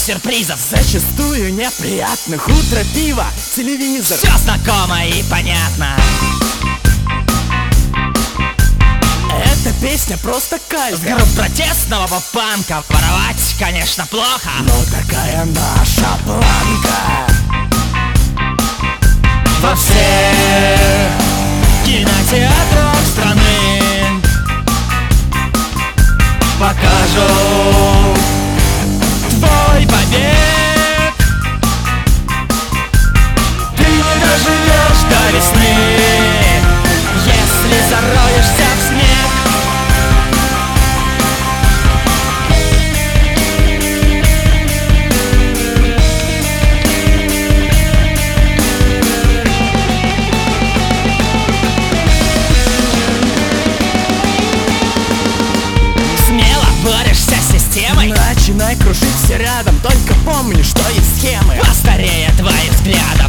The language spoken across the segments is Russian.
сюрпризов, зачастую неприятных. Утро, пиво, телевизор, все знакомо и понятно. эта песня просто кайф. С групп протестного поп-панка воровать, конечно, плохо, но такая наша планка. во всех кинотеатрах страны покажут твой побег. Ты не доживешь до весны, если зароешься в снег. Борешься с системой, начинай кружить все рядом, только помни, что есть схемы. Постарее твоих взглядов.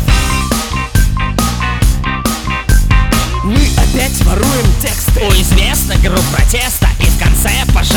Мы опять воруем тексты у известных групп протеста и в конце пожалуйста